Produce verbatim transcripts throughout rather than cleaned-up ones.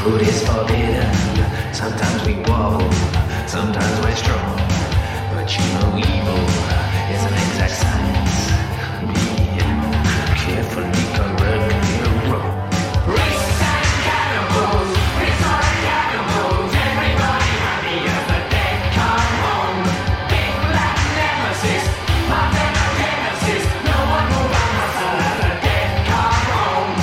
Food is forbidden. Sometimes we wobble, sometimes we're strong. But you know evil is an exact science. Be carefully correct your wrong. Racists and cannibals, prehistoric animals. Everybody happy as the dead come home. Big black nemesis, parthenogenesis. No one will run muscle as the dead come home.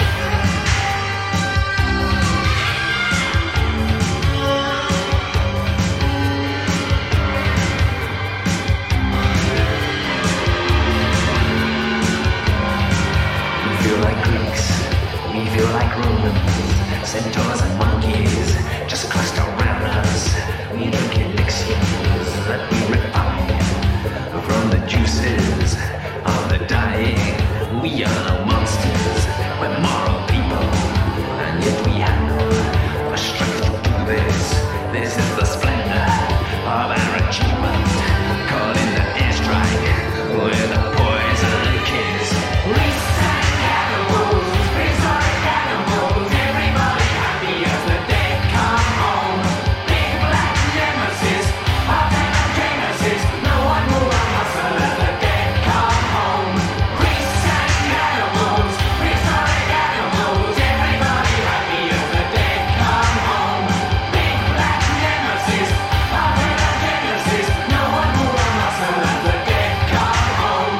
We feel like Greeks, we feel like Romans, centaurs and monkeys just cluster around us. We drink elixirs that we refine from the juices of the dying. We are no monsters, we're moral people, and yet we have a strength to do this. This is the splendor of our achievement, caught in the airstrike with a poison kiss. Racists and cannibals, prehistoric animals. Everybody happy as the dead come home. Big black nemesis, parthenogenesis. No one will run muscle as the dead come home. Racists and cannibals, prehistoric animals. Everybody happy as the dead come home. Big black nemesis, parthenogenesis. No one will run muscle as the dead come home.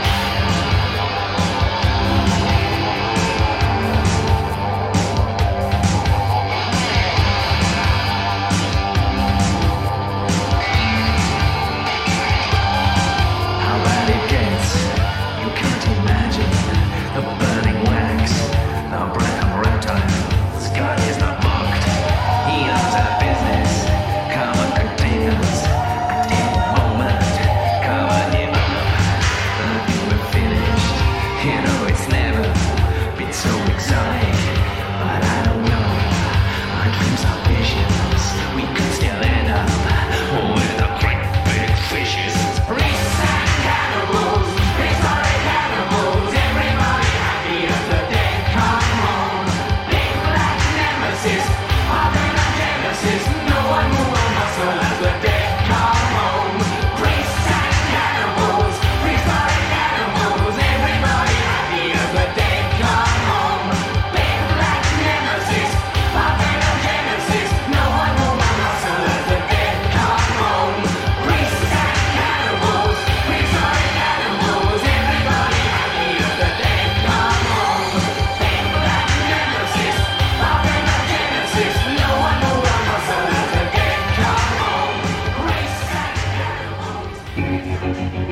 How bad it gets, you can't imagine. The burning wax, the brown reptiles. God is not mocked, he owns our business. Common containers, at any moment, covered him up. Until we're finished, you know it's never been so exotic. But I don't know, our dreams are vicious. We could still end up with a great big fishes. Racists and cannibals, prehistoric animals. Everybody happy as the dead come home. Big black nemesis, parthenogenesis. No one will run muscle as the dead come home. Racists and cannibals, prehistoric animals. Everybody happy as the dead come home. Big black nemesis, parthenogenesis. No one will run muscle as the dead come home. Racists and cannibals, prehistoric animals. Everybody happy as the dead come home. Big black nemesis, parthenogenesis. No one will run muscle as the dead come home. Racists and cannibals.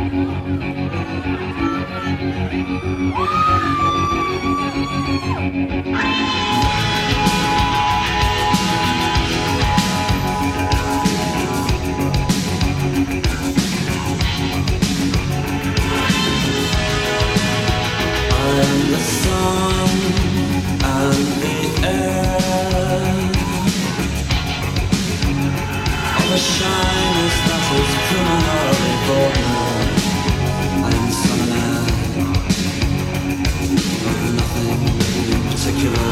I am the sun and the air. All the shyness that is criminally born. I am the sun and air of nothing in particular.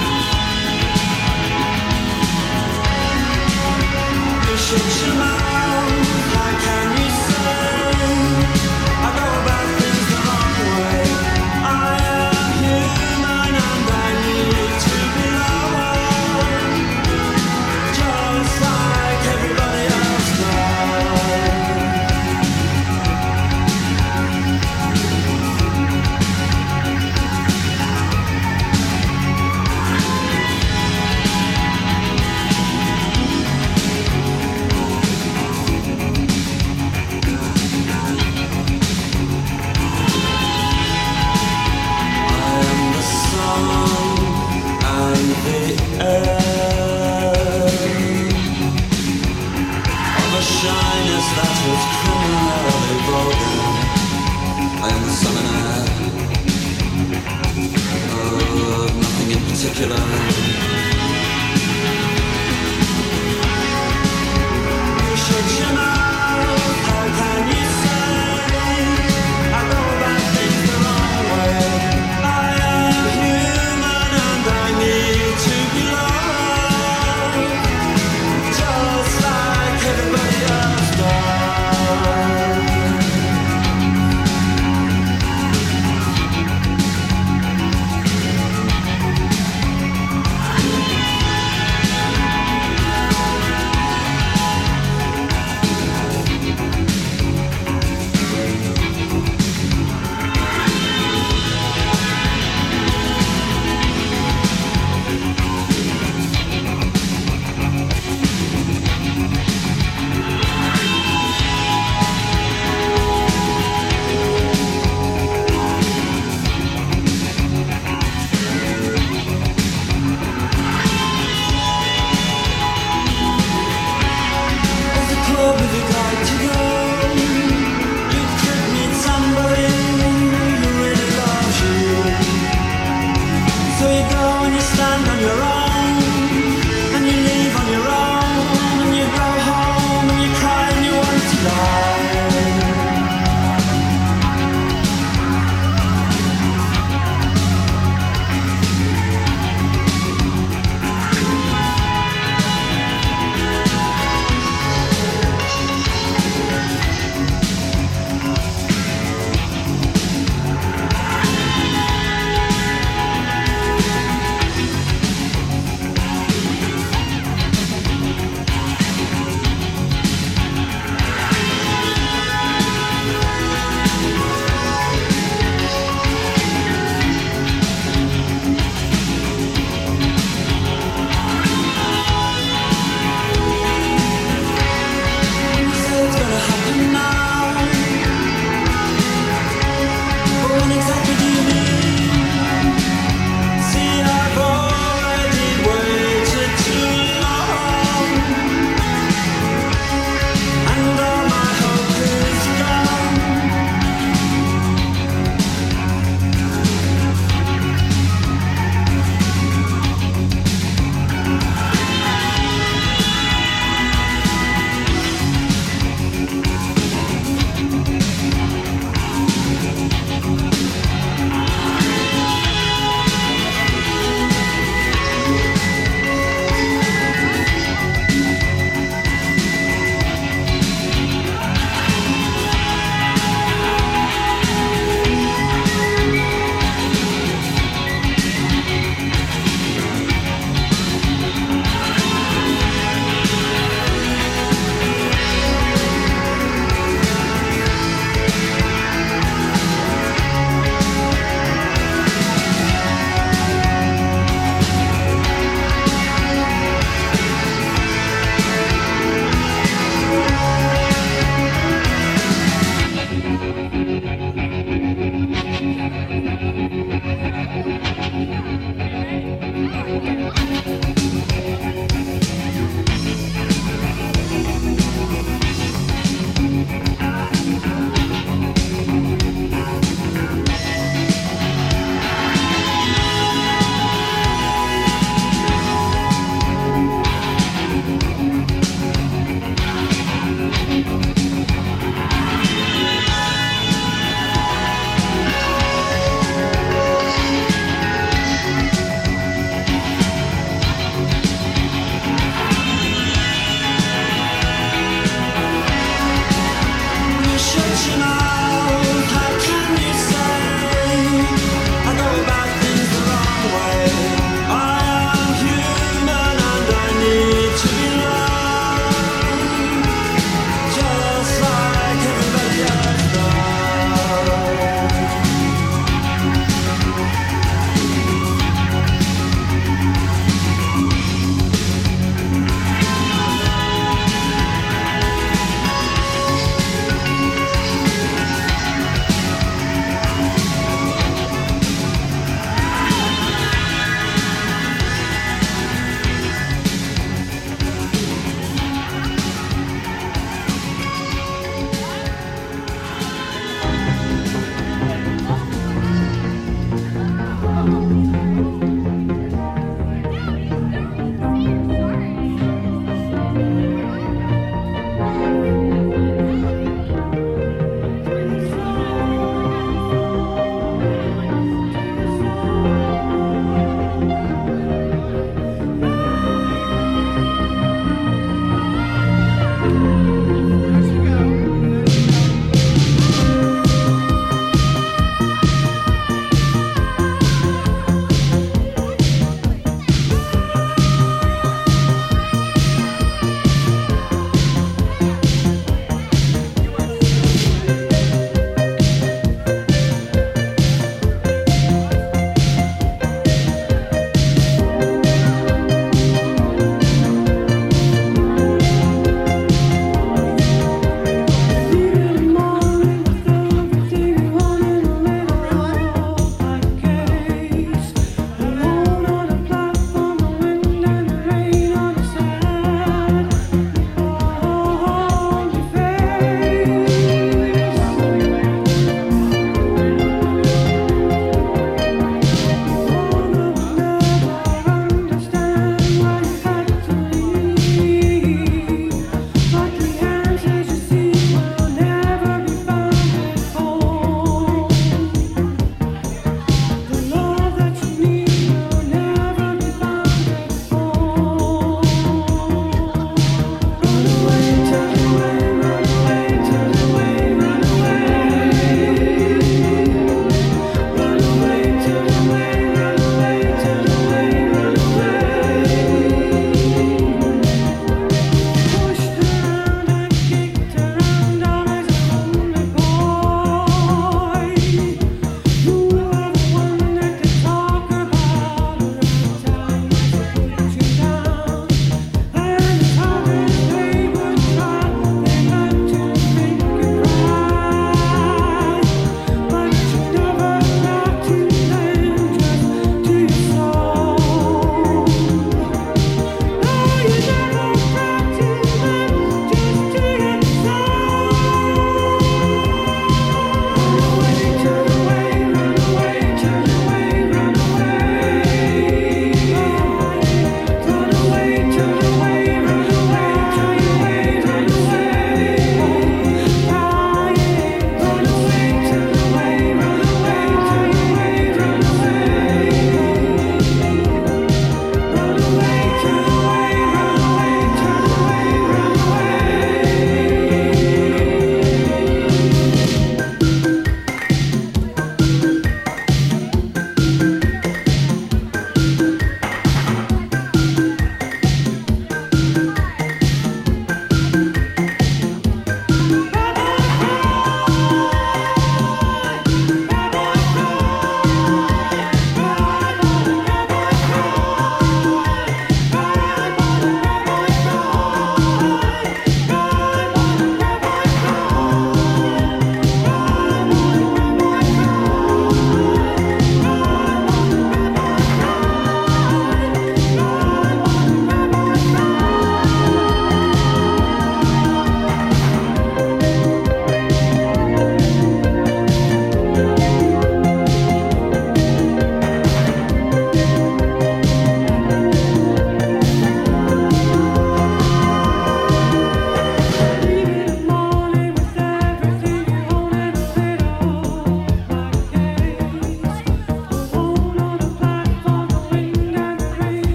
You shut your mouth, how can you say I go about things the wrong way? I am human and I need to be loved, just like everybody else does. I am the sun and the air. All the shyness that is criminally vulgar. I am the sun and air of nothing in particular. You shut your mouth, how can you say I go about things the wrong way? I am human and I need to be loved.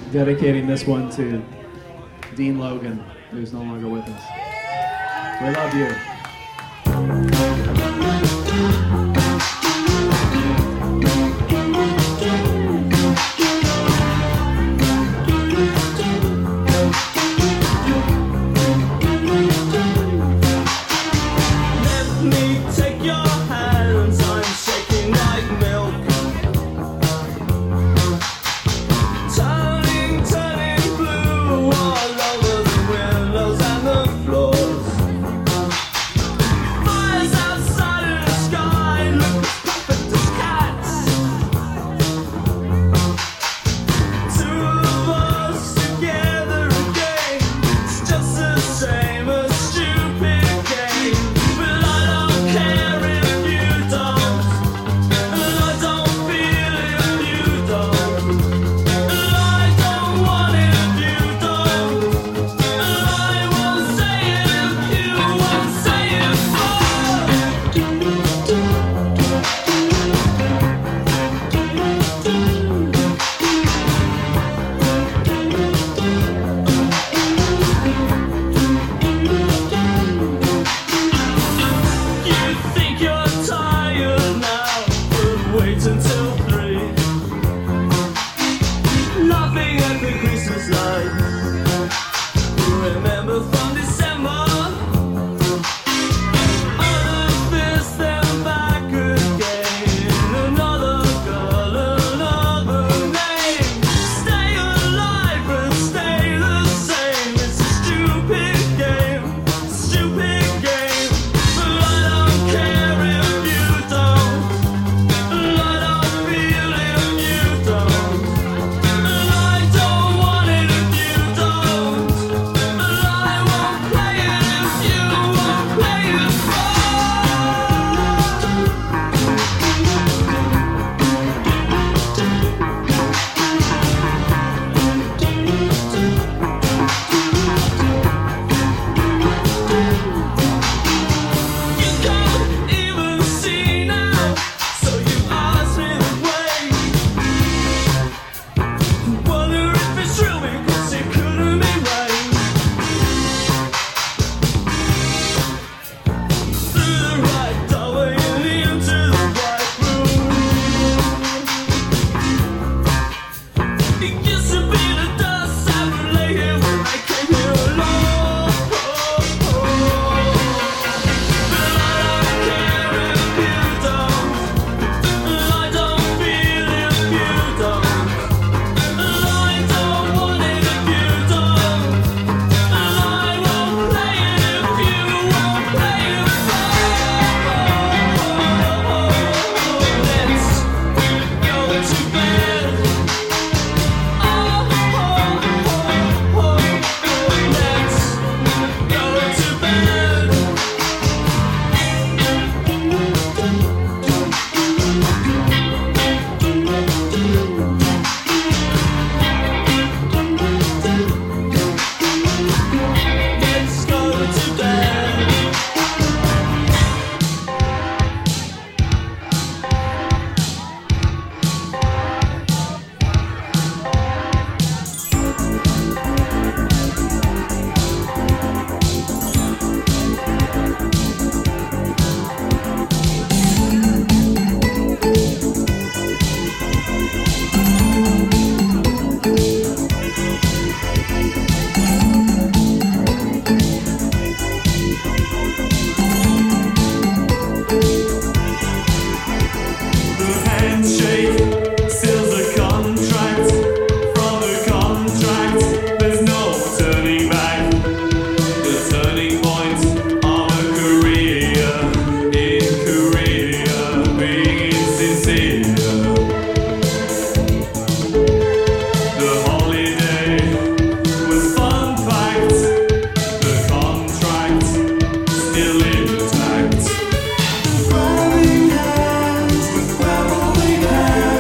Dedicating this one to Dean Logan, who's no longer with us. We love you. Let me take your hands, I'm shaking like milk. Turning, turning blue all over the windows and the floors. Fires outside in the sky look as perfect as cats. Two of us together again, it's just the same, a stupid game. But I don't care if you don't, and I don't feel it if you don't, and I don't want it if you don't, and I won't say it if you won't say it. You think you're tired now, but wait until three. Laughing at the Christmas lights. Remember from December. Other fists, then back again. Another girl, another name. Stay alive and stay the same. It's a stupid game, stupid game. But I don't care if you don't, and I don't feel it if you don't, and I don't want it if you don't, and I won't play it if you won't play it. You can't even see now, so you ask me the way. Wonder if it's true because it couldn't be right. Through the right doorway and into the right room. It used to be the dust I would lay here when I came here alone. But I don't care if you don't, and I don't feel if you don't, and I don't want it if you don't, and I won't play it if you won't play it. Let's go to bed. Oh, oh, oh, oh, let's go to bed. Let's go to bed. The handshake seals the contract. From the contract, there's no turning back. The turning point of a career in Korea being insincere. The holiday was fun packed. The contract still intact. Grabbing hands with grabbing hands.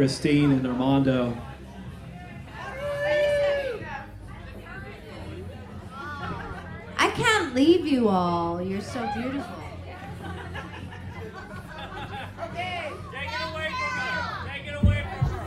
Christine and Armando. I can't leave you all. You're so beautiful. Okay, take it away from her. Take it away from her.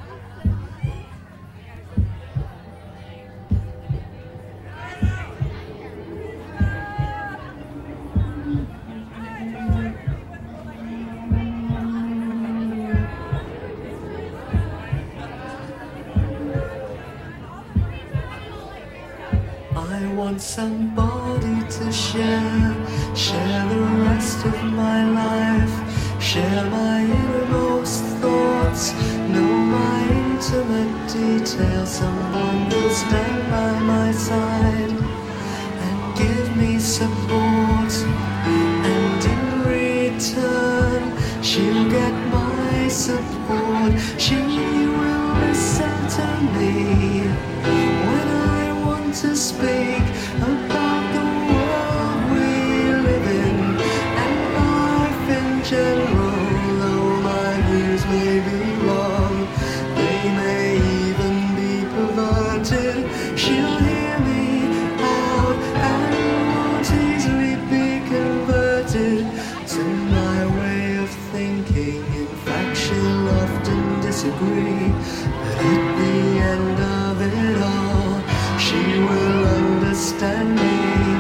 I want somebody to share, share the rest of my life, share my innermost thoughts, know my intimate details, someone who'll stand by my side and give me support, and in return she'll get my support, she will listen to me when I want to speak about the world we live in and life in general. Though my views may be wrong, they may even be perverted, she'll hear me out and won't easily be converted to my way of thinking. In fact, she'll often disagree, but at the end of it all, she will understand me.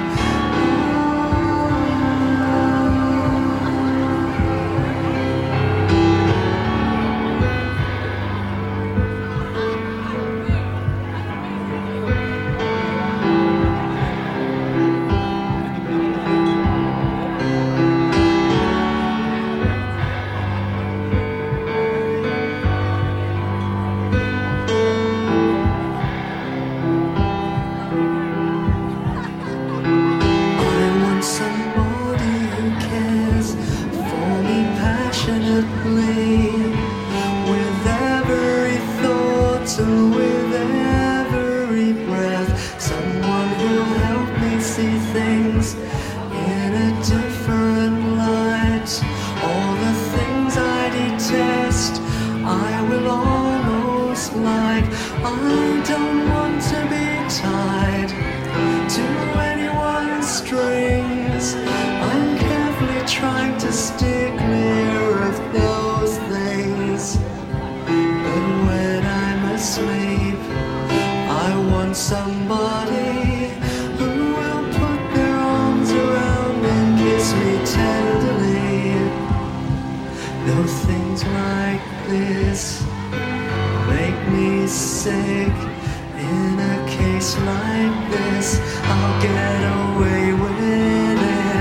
With every thought and with every breath, someone who'll help me see things in a different light. All the things I detest, I will almost like. I don't want to be tied to anyone's strings. I'm carefully trying to steer clear of those things. But when I'm asleep, I want somebody who will put their arms around and kiss me tenderly. Though things like this make me sick, in a case like this, I'll get away with it.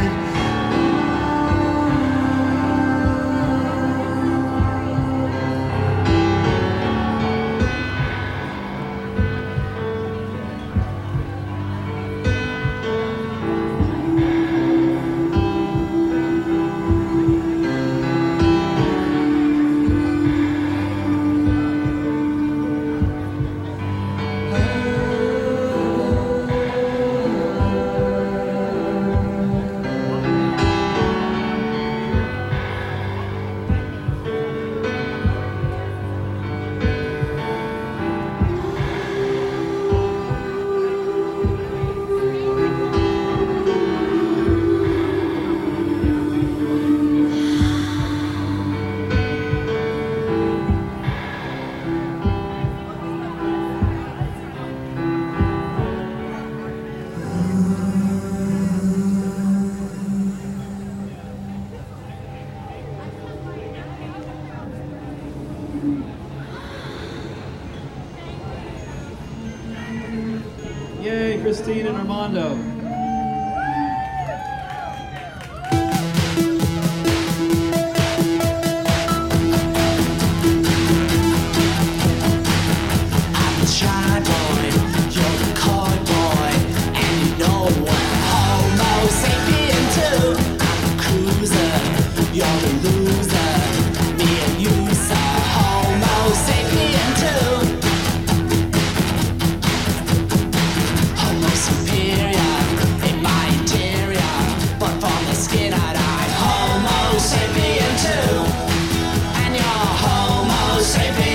Yay, Christine and Armando. Sapien.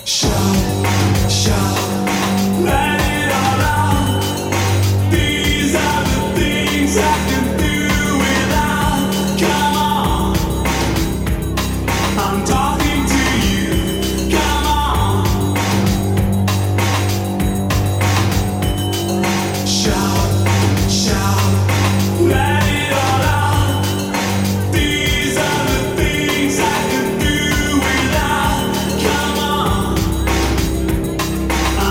Shout, shout, let it all out. These are the things I can do without. Come on, I'm talking to you. Come on, shout, shout, let it all out. These are the things I can do without. Come on,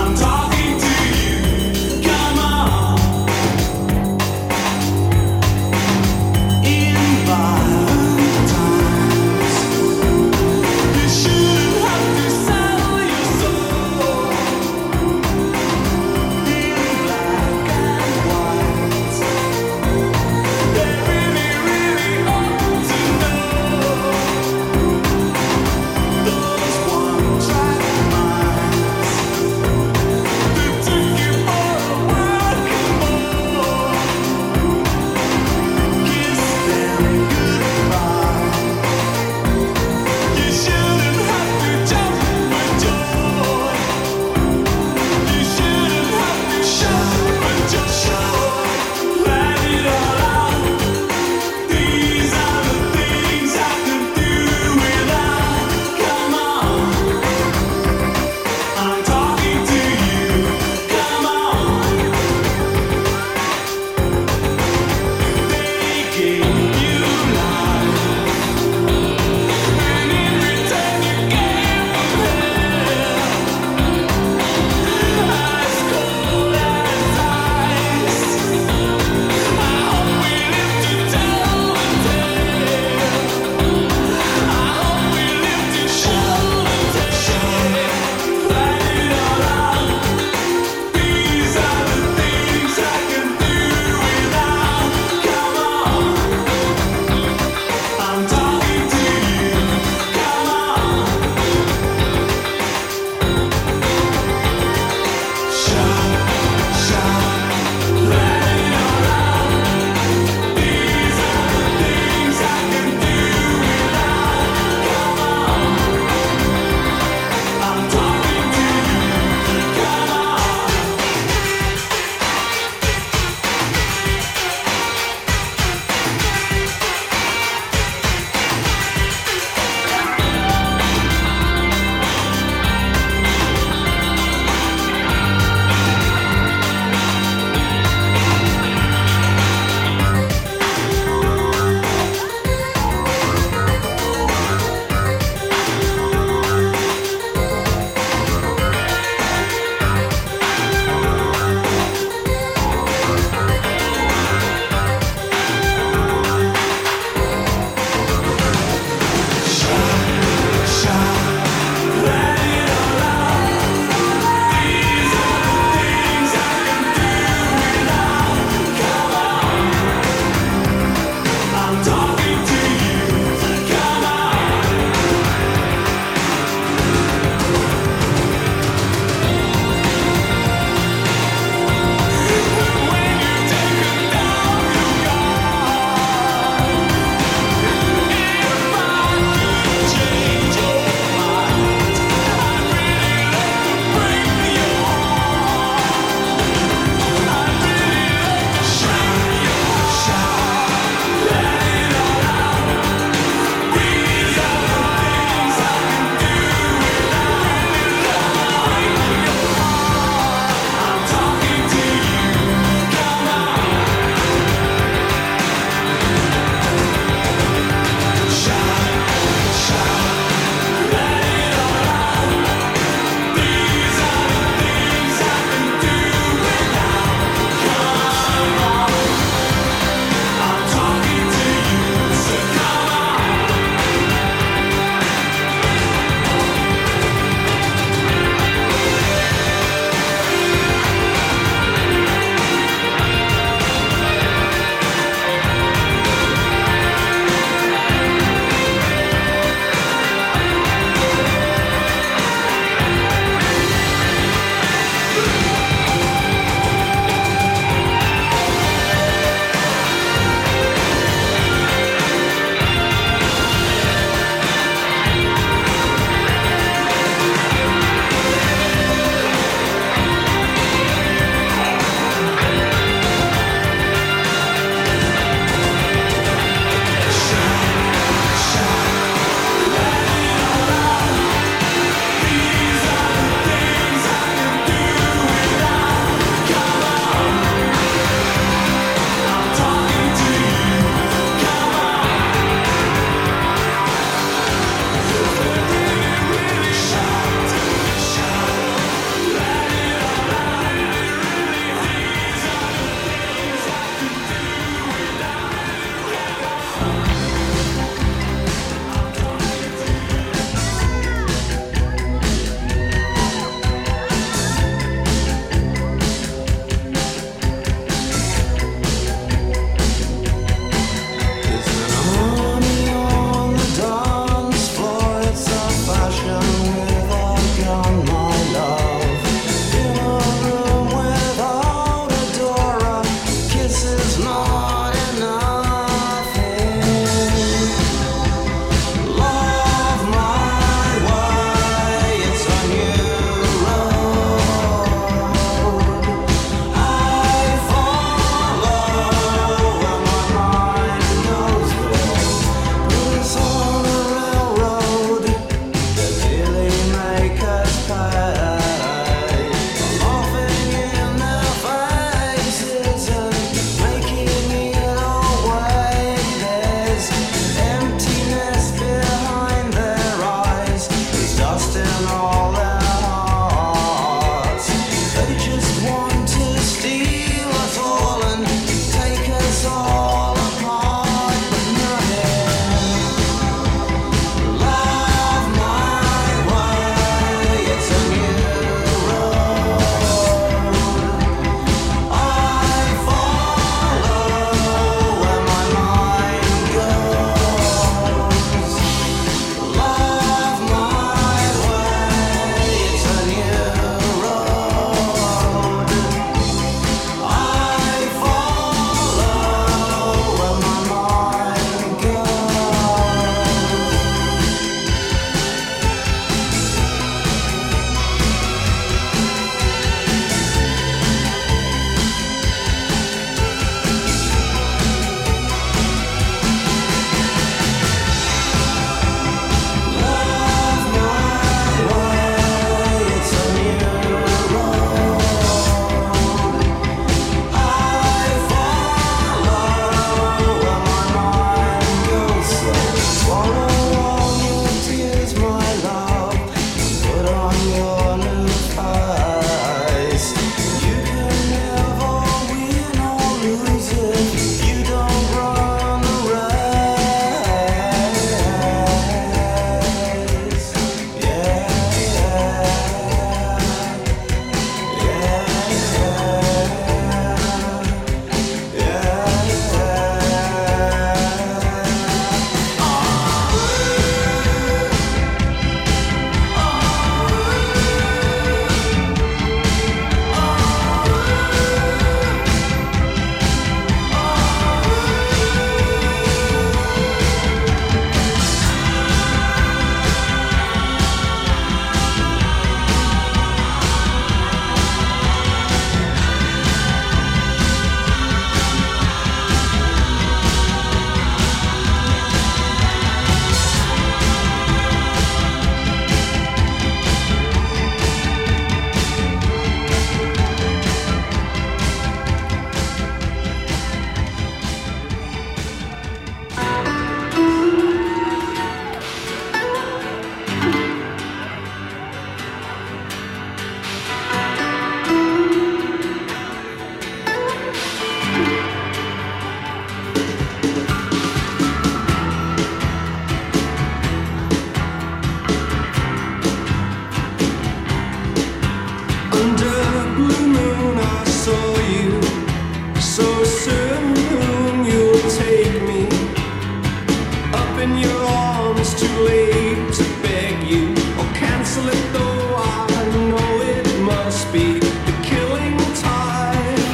must be the killing tide,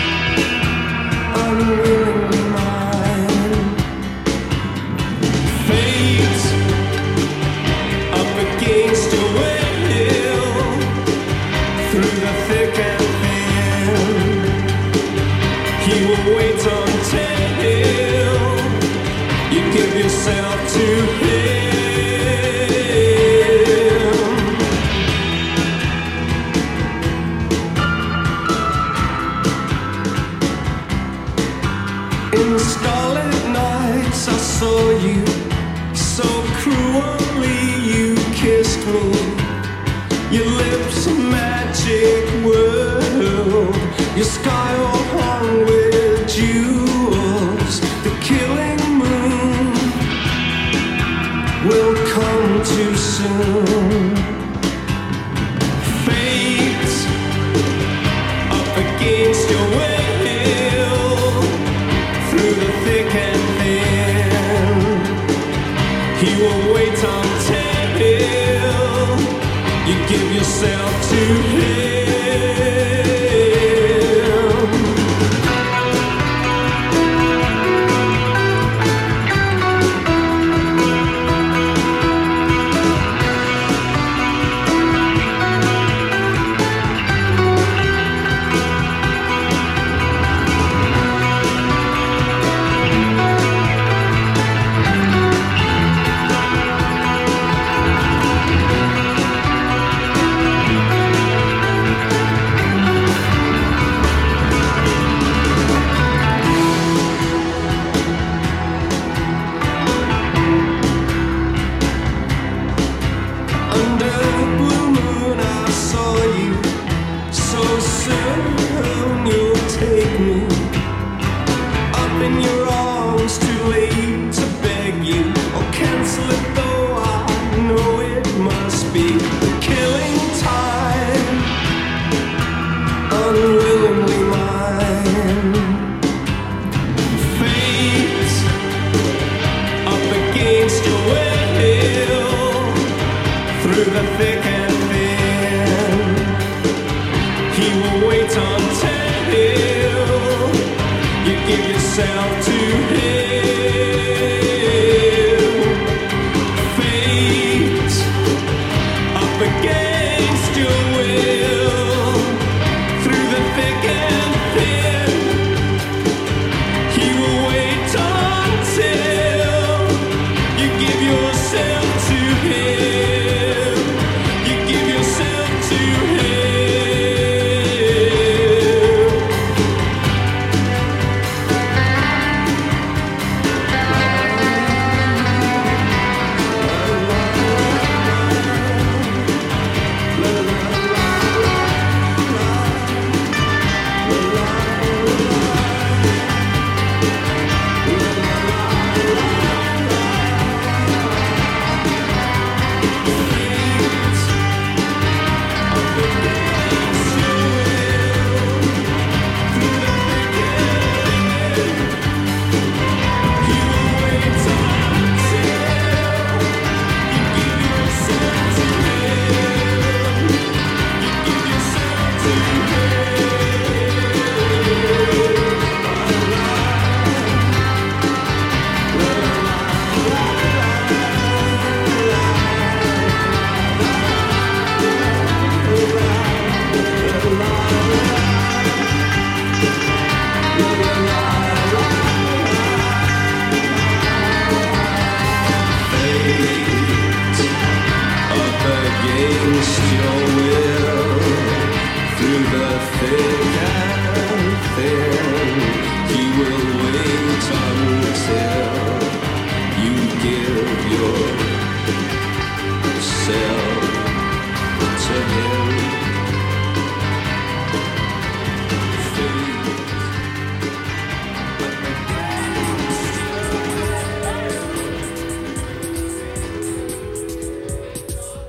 unwillingly mine. Fate up against your will, through the thick and thin. He will wait until you give yourself to him. In the starlit nights I saw you, so cruelly you kissed me. Your lips a magic world, your sky all hung with jewels. The killing moon will come too soon. Fate up against your will, through the thick and thin. He will wait until you give yourself to him.